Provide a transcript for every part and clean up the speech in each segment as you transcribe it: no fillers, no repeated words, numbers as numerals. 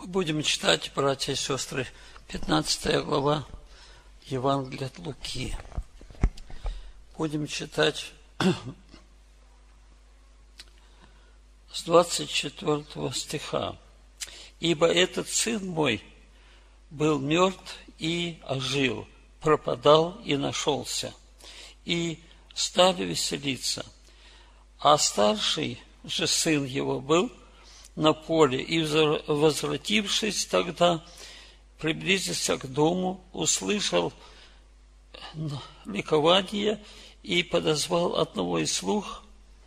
Будем читать, братья и сестры, 15 глава Евангелия от Луки. Будем читать с 24 стиха. «Ибо этот сын мой был мертв и ожил, пропадал и нашелся, и стали веселиться. А старший же сын его был на поле, и, возвратившись тогда, приблизился к дому, услышал ликование и подозвал одного из слуг,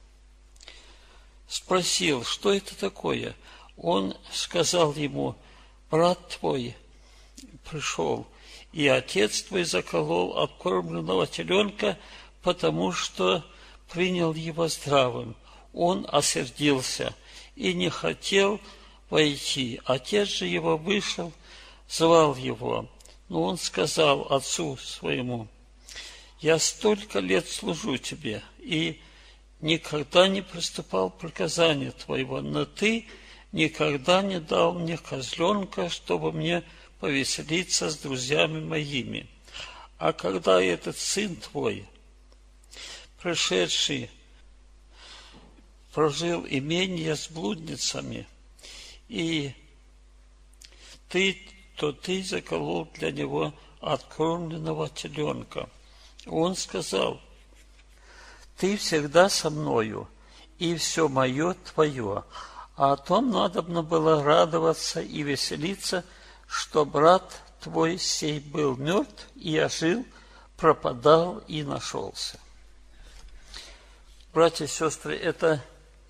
спросил, что это такое. Он сказал ему: брат твой пришел, и отец твой заколол откормленного теленка, потому что принял его здравым. Он осердился и не хотел войти. Отец же его вышел, звал его. Но он сказал отцу своему: я столько лет служу тебе, и никогда не приступал к приказанию твоего, но ты никогда не дал мне козленка, чтобы мне повеселиться с друзьями моими. А когда этот сын твой, пришедший, прожил имение с блудницами, и ты заколол для него откормленного теленка. Он сказал: ты всегда со мною, и все мое твое. А о том надобно было радоваться и веселиться, что брат твой сей был мертв и ожил, пропадал и нашелся». Братья и сестры, это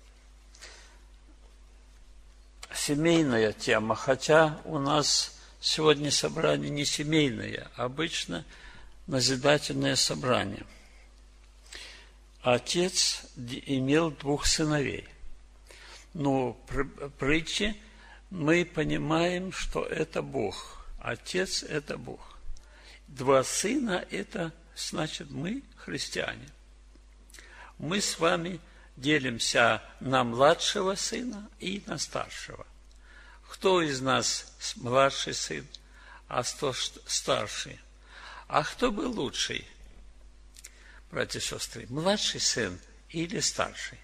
семейная тема, хотя у нас сегодня собрание не семейное, а обычно назидательное собрание. Отец имел 2 сыновей. Но в притче мы понимаем, что это Бог. Отец – это Бог. 2 сына – это значит мы христиане. Мы с вами делимся на младшего сына и на старшего. Кто из нас младший сын, а кто старший? А кто был лучший, братья и сестры, младший сын или старший?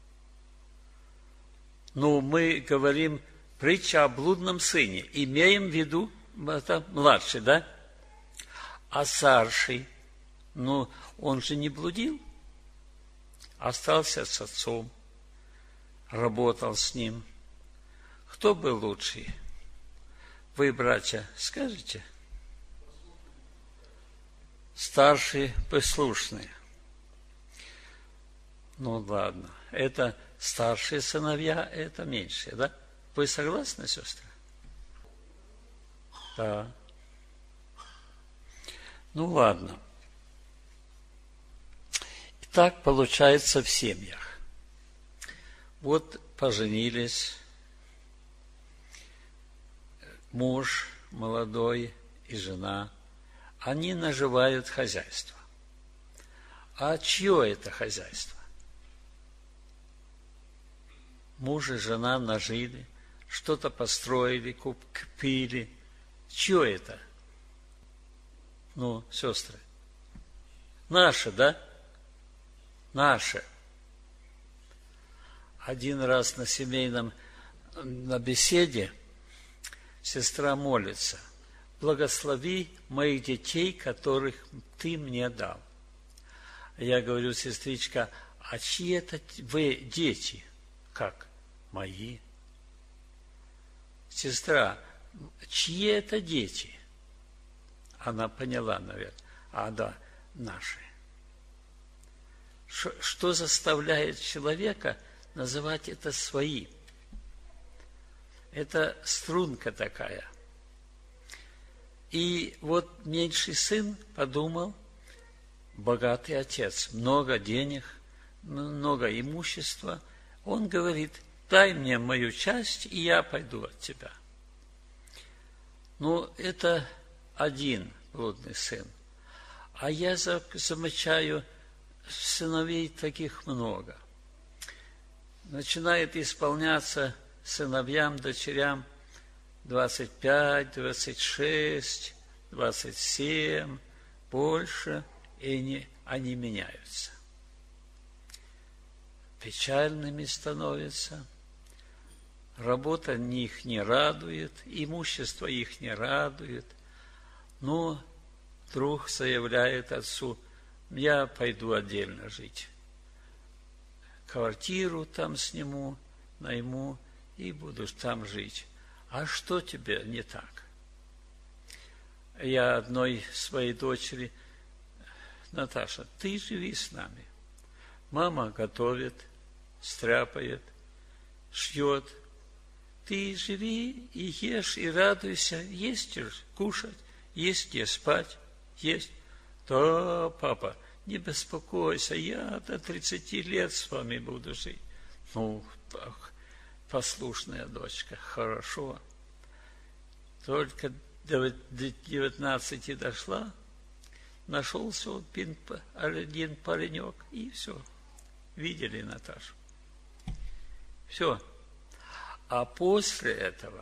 Ну, мы говорим притча о блудном сыне, имеем в виду, это младший, да? А старший, ну, он же не блудил, остался с отцом, работал с ним. Кто был лучший? Вы, братья, скажете? Старший, послушный. Ну, ладно. Это старшие сыновья, это меньшие, да? Вы согласны, сестры? Да. Ну, ладно. И так получается в семьях. Вот поженились, муж молодой и жена, они наживают хозяйство. А чье это хозяйство? Муж и жена нажили, что-то построили, купили. Чье это? Ну, сестры. Наше, да? Наше. Один раз на беседе сестра молится: благослови моих детей, которых ты мне дал. Я говорю: сестричка, а чьи это вы дети? Как? Мои. Сестра, чьи это дети? Она поняла, наверное. А, да, наши. Что заставляет человека называть это свои? Это струнка такая. И вот меньший сын подумал: богатый отец, много денег, много имущества. Он говорит: дай мне мою часть, и я пойду от тебя. Ну, это один блудный сын. А я замечаю, сыновей таких много. Начинает исполняться сыновьям, дочерям 25, 26, 27, больше, и они меняются. Печальными становятся, работа их не радует, имущество их не радует, но вдруг заявляет отцу: я пойду отдельно жить. Квартиру там сниму, найму и буду там жить. А что тебе не так? Я одной своей дочери: Наташа, ты живи с нами. Мама готовит, стряпает, шьет. Ты живи и ешь, и радуйся. Есть кушать, есть где спать, есть. Да, папа, не беспокойся, я до 30 лет с вами буду жить. Ну, послушная дочка, хорошо. Только до 19 дошла, нашелся вот один паренек, и все. Видели Наташу? Все. А после этого,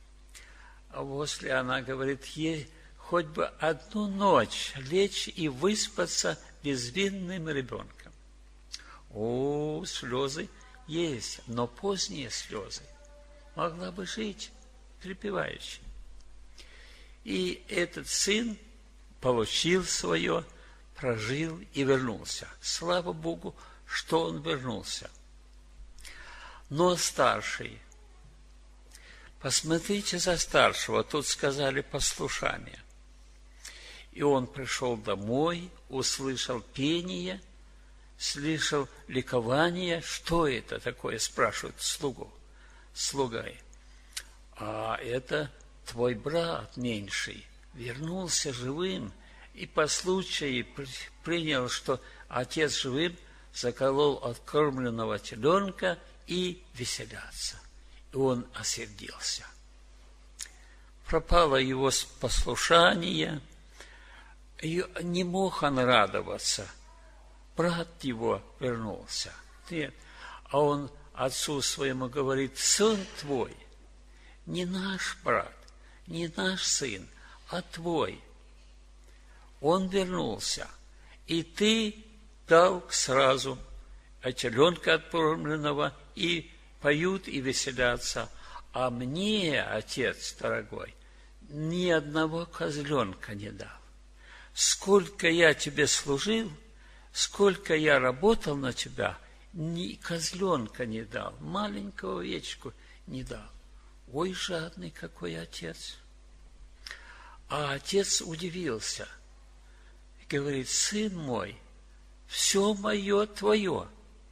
она говорит, ей хоть бы одну ночь лечь и выспаться безвинным ребенком. О, слезы есть, но поздние слезы. Могла бы жить припеваючи. И этот сын получил свое, прожил и вернулся. Слава Богу, что он вернулся. Но старший, посмотрите за старшего, тут сказали послушание. И он пришел домой, услышал пение, слышал ликование. Что это такое, спрашивает слуга. А это твой брат меньший вернулся живым и по случаю принял, что отец живым, заколол откормленного теленка и веселятся. И он осердился. Пропало его послушание, и не мог он радоваться. Брат его вернулся. Нет. А он отцу своему говорит: сын твой, не наш брат, не наш сын, а твой. Он вернулся, и ты дал сразу теленка откормленного, и поют и веселятся. А мне, отец дорогой, ни одного козленка не дал. Сколько я тебе служил, сколько я работал на тебя, ни козленка не дал, маленького овечку не дал. Ой, жадный какой отец. А отец удивился и говорит: сын мой, все мое твое.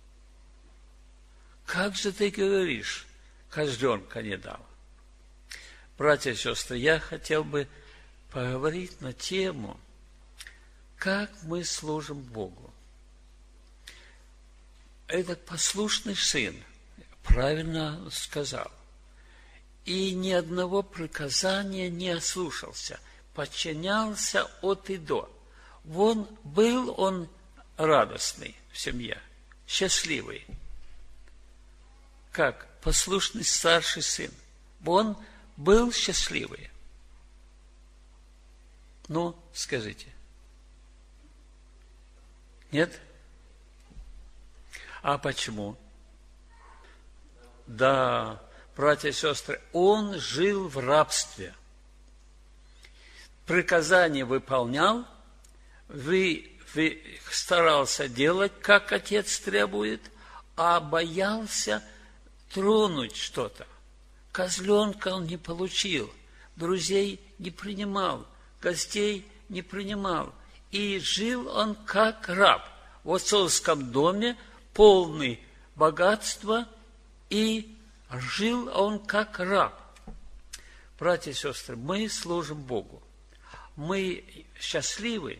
Как же ты говоришь, козленка не дал? Братья и сестры, я хотел бы поговорить на тему, как мы служим Богу. Этот послушный сын правильно сказал. И ни одного приказания не ослушался, подчинялся от и до. Был он радостный в семье, счастливый. Как послушный старший сын. Он был счастливый. Ну, скажите. Нет? А почему? Да, братья и сестры, он жил в рабстве. Приказания выполнял, старался делать, как отец требует, а боялся тронуть что-то. Козленка он не получил, друзей не принимал, гостей не принимал. И жил он как раб в отцовском доме, полный богатства, и жил он как раб. Братья и сестры, мы служим Богу. Мы счастливы,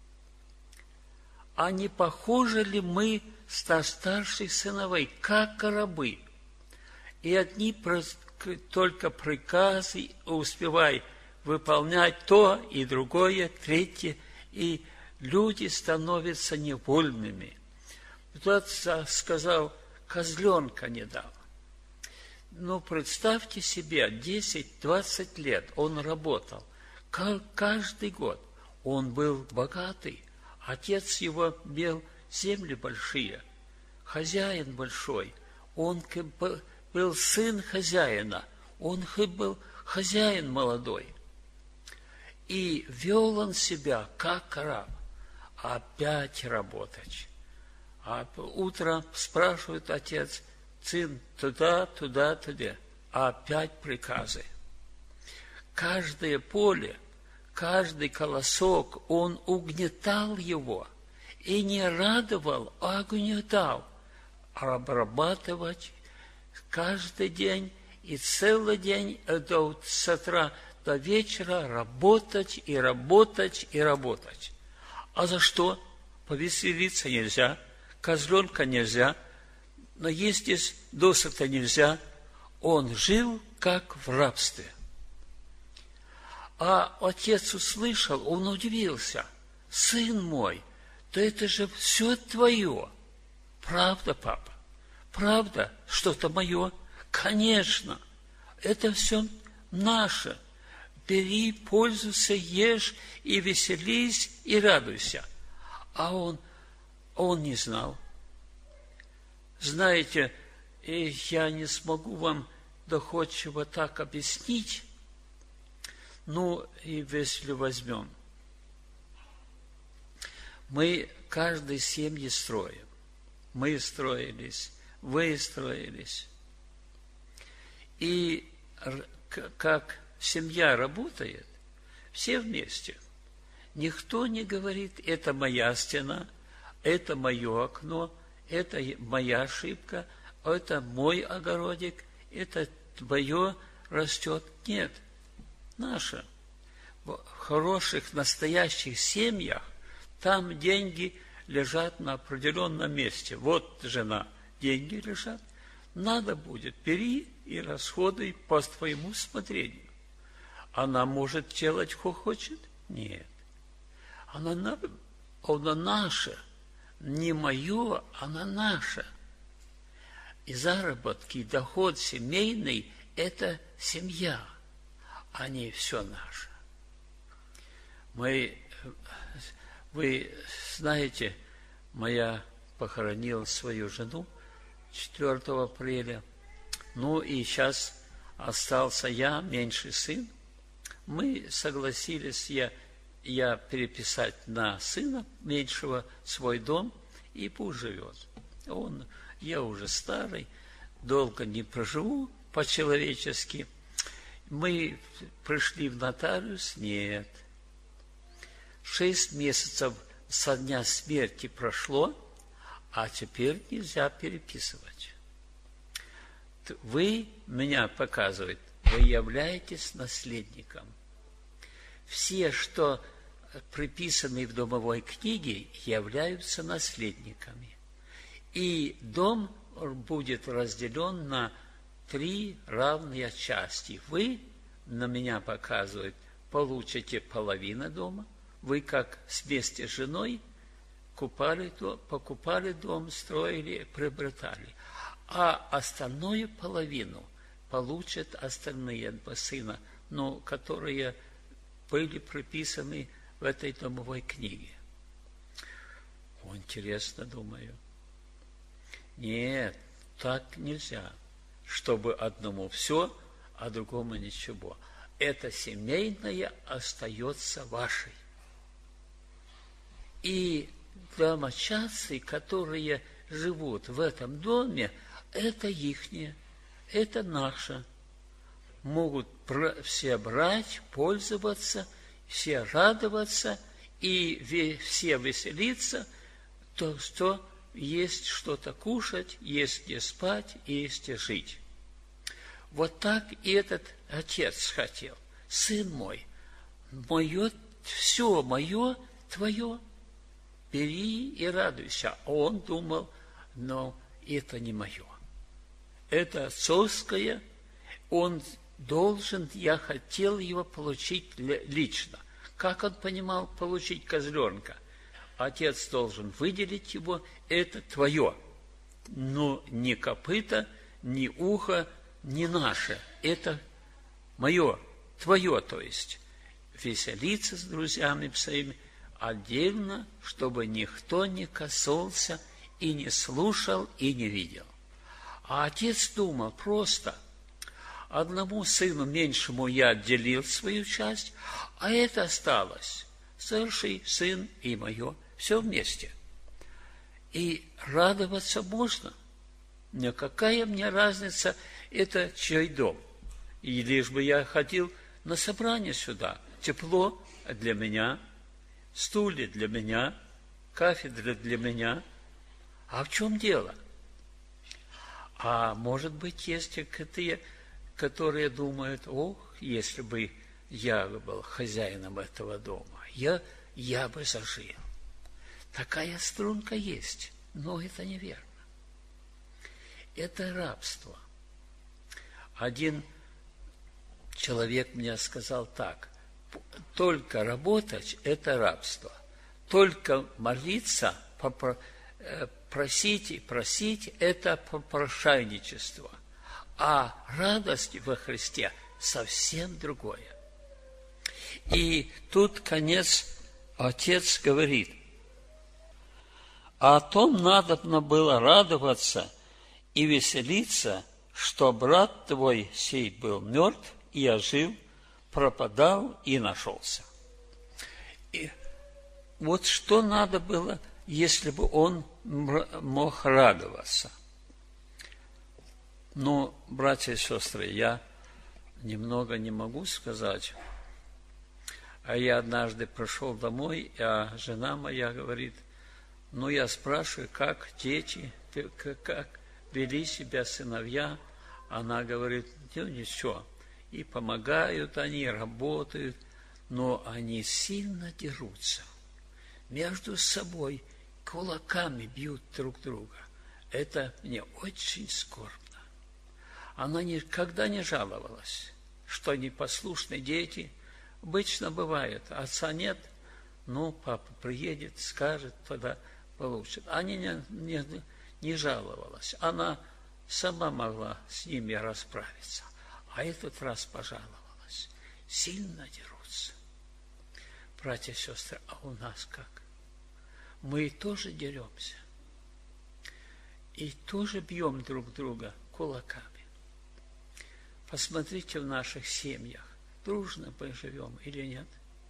а не похожи ли мы на старших сыновей, как рабы? И одни только приказы успевай выполнять то и другое, третье, и люди становятся невольными. Тот сказал, козленка не дал. Ну, представьте себе, 10-20 лет он работал. Каждый год. Он был богатый. Отец его имел земли большие. Хозяин большой. Он был сын хозяина. Он был хозяин молодой. И вел он себя как раб. Опять работать. А утром спрашивает отец: сын, туда. Опять приказы. Каждое поле, каждый колосок, он угнетал его. И не радовал, а угнетал. Обрабатывать каждый день и целый день с утра до вечера работать. А за что? Повеселиться нельзя, козленка нельзя, но есть здесь досыта нельзя. Он жил как в рабстве. А отец услышал, он удивился: сын мой, да это же все твое. Правда, папа? Правда, что-то мое? Конечно, это все наше. Бери, пользуйся, ешь и веселись, и радуйся. А он не знал. Знаете, я не смогу вам доходчиво так объяснить, ну, и если возьмем. Мы каждой семьи строим. Мы строились, вы строились. И как семья работает, все вместе. Никто не говорит: это моя стена, это мое окно, это моя ошибка, это мой огородик, это твое растет. Нет, наше. В хороших, настоящих семьях там деньги лежат на определенном месте. Вот жена, деньги лежат. Надо будет, бери и расходуй по твоему усмотрению. Она может делать, что хочет? Нет. Она наша. Не мое, она наша. И заработки, доход семейный – это семья, а не все наше. Вы знаете, моя похоронила свою жену 4 апреля. Ну и сейчас остался я, меньший сын. Мы согласились, я переписать на сына меньшего свой дом, и пусть живет. Я уже старый, долго не проживу по-человечески. Мы пришли в нотариус, нет. 6 месяцев со дня смерти прошло, а теперь нельзя переписывать. Вы, меня показывает, вы являетесь наследником. Все, что приписаны в домовой книге, являются наследниками. И дом будет разделен на 3 равные части. Вы, на меня показывает, получите половину дома. Вы, как вместе с женой, покупали дом, строили, приобретали. А остальную половину получат остальные 2 сына, но которые были приписаны в этой домовой книге. Интересно, думаю. Нет, так нельзя, чтобы одному все, а другому ничего. Это семейное остается вашей. И домочадцы, которые живут в этом доме, это ихнее, это наше. Могут все брать, пользоваться, все радоваться и все веселиться, то что есть что-то кушать, есть где спать и есть где жить. Вот так и этот отец хотел. Сын мой, мое, все мое, твое, бери и радуйся. А он думал, но это не мое. Это отцовское, он должен, я хотел его получить лично. Как он понимал получить козленка? Отец должен выделить его, это твое. Но ни копыта, ни ухо, не наше, это мое, твое, то есть веселиться с друзьями своими отдельно, чтобы никто не коснулся и не слушал, и не видел. А отец думал просто: одному сыну меньшему я отделил свою часть, а это осталось. Старший сын и мое, все вместе. И радоваться можно. Какая мне разница, это чей дом? И лишь бы я ходил на собрание сюда. Тепло для меня, стулья для меня, кафедра для меня. А в чем дело? А может быть, есть те, которые думают: ох, если бы я был хозяином этого дома, я бы зажил. Такая струнка есть, но это неверно. Это рабство. Один человек мне сказал так: только работать – это рабство, только молиться, просить и просить – это попрошайничество, а радость во Христе совсем другое. И тут конец отец говорит: а о том надобно было радоваться и веселиться, что брат твой сей был мертв и ожил, пропадал и нашелся. И вот что надо было, если бы он мог радоваться. Но, братья и сестры, я немного не могу сказать. А я однажды пришел домой, а жена моя говорит: ну, я спрашиваю, как дети, как вели себя сыновья. Она говорит: ну, ничего. И помогают они, работают, но они сильно дерутся. Между собой кулаками бьют друг друга. Это мне очень скорбно. Она никогда не жаловалась, что непослушные дети. Обычно бывает, отца нет, ну, папа приедет, скажет, тогда получит. Они не жаловалась. Она сама могла с ними расправиться. А этот раз пожаловалась. Сильно дерутся. Братья и сестры, а у нас как? Мы тоже деремся. И тоже бьем друг друга кулаками. Посмотрите в наших семьях. Дружно поживем или нет?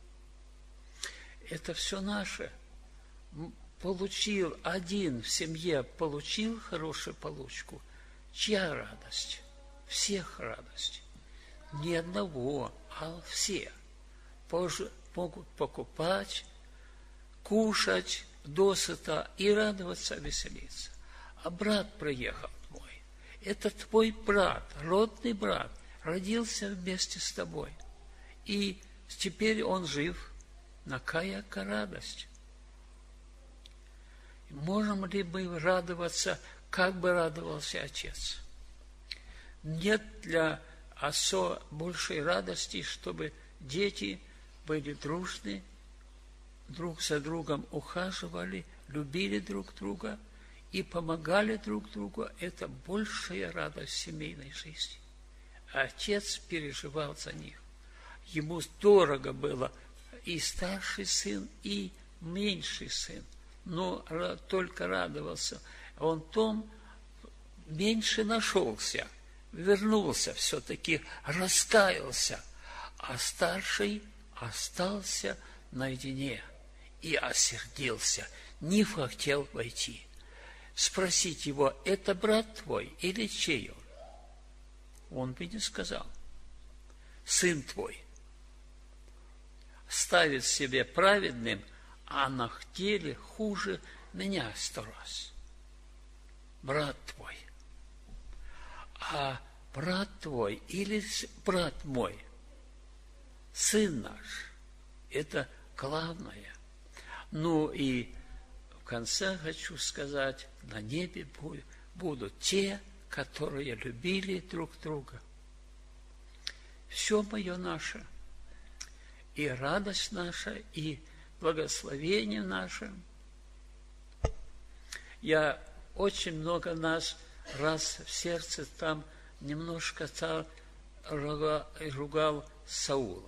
Это все наше. Получил один в семье, получил хорошую получку. Чья радость? Всех радость. Не одного, а все. Могут покупать, кушать досыта и радоваться, веселиться. А брат приехал твой. Это твой брат, родный брат, родился вместе с тобой. И теперь он жив. Какая радость! Можем ли мы радоваться, как бы радовался отец? Нет для отца большей радости, чтобы дети были дружны, друг за другом ухаживали, любили друг друга и помогали друг другу. Это большая радость семейной жизни. Отец переживал за них. Ему дорого было и старший сын, и меньший сын. Но только радовался. Он том меньше нашелся, вернулся все-таки, раскаялся. А старший остался наедине и осердился, не хотел войти. Спросить его: это брат твой или чей он? Он бы не сказал. Сын твой. Ставит себе праведным, а на деле хуже меня 100 раз. Брат твой. А брат твой или брат мой, сын наш, это главное. Ну и в конце хочу сказать, на небе будут те, которые любили друг друга. Все мое наше, и радость наша, и благословение наше. Я очень много раз в сердце там немножко царь ругал Саула.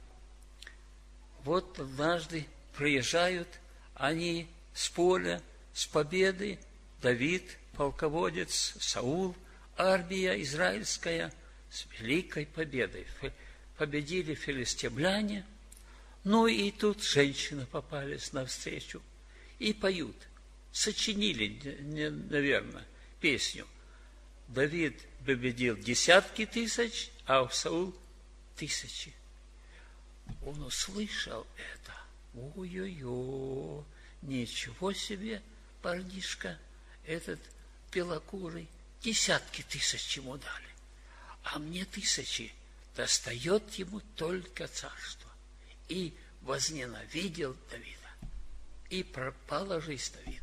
Вот однажды приезжают они с поля, с победы, Давид, полководец, Саул, армия израильская с великой победой. Победили филистимляне, ну и тут женщины попались навстречу и поют. Сочинили, наверное, песню. Давид победил десятки тысяч, а Саул тысячи. Он услышал это. Ой-ой-ой, ничего себе, парнишка, этот белокурый, десятки тысяч ему дали, а мне тысячи, достает ему только царство. И возненавидел Давида, и пропала жизнь Давида.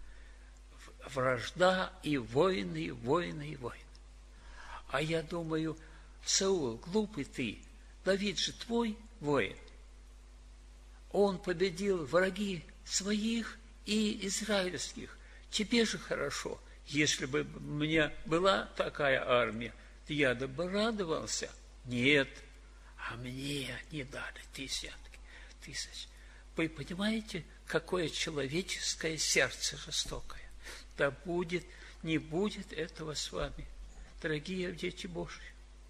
Вражда и войны, и войны, и войны. А я думаю, Саул, глупый ты, Давид же твой воин. Он победил враги своих и израильских. Тебе же хорошо. Если бы у меня была такая армия, я бы радовался. Нет, а мне не дали десятки тысяч. Вы понимаете, какое человеческое сердце жестокое? Да будет, не будет этого с вами, дорогие дети Божьи.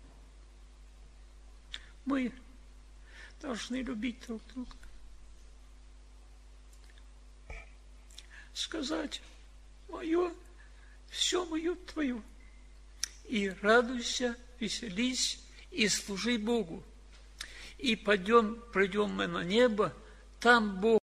Мы должны любить друг друга. Сказать: мое, все мое твое. И радуйся, веселись, и служи Богу. И придем мы на небо, там Бог.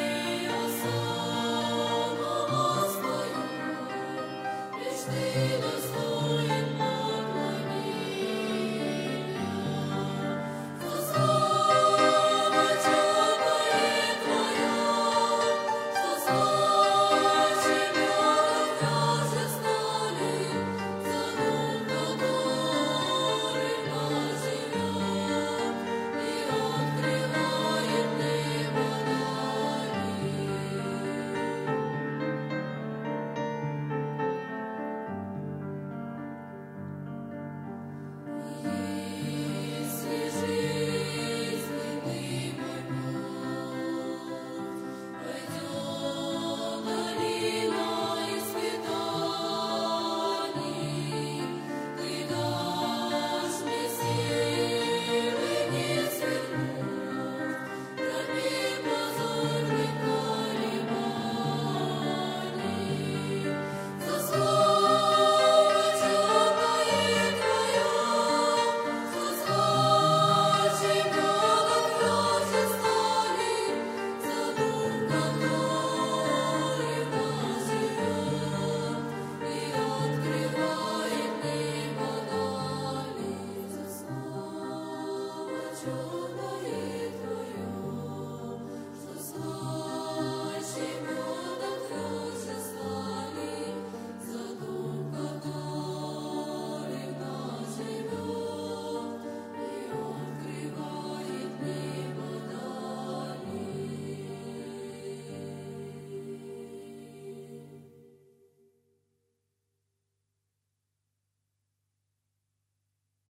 Stay